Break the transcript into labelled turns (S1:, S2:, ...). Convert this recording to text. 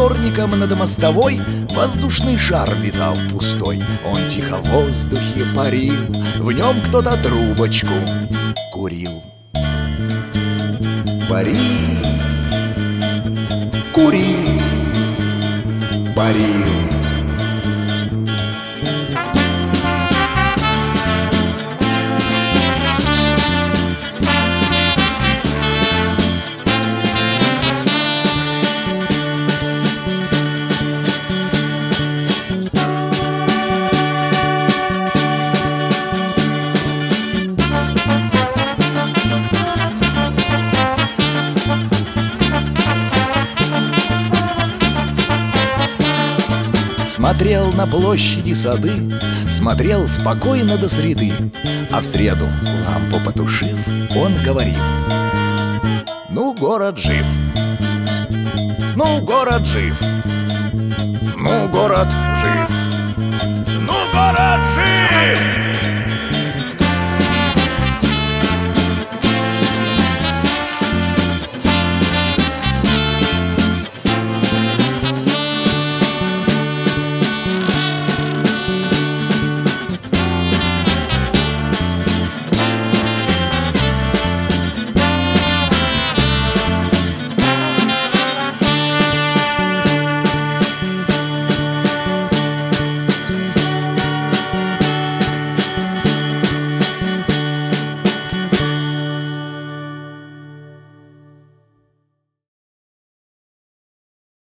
S1: вторником над мостовой воздушный шар летал пустой. Он тихо в воздухе парил, в нем кто-то трубочку курил. Парил, курил, парил. Смотрел на площади сады, смотрел спокойно до среды, а в среду, лампу потушив, он говорил: ну, город жив, ну, город жив, ну, город жив, ну, город жив.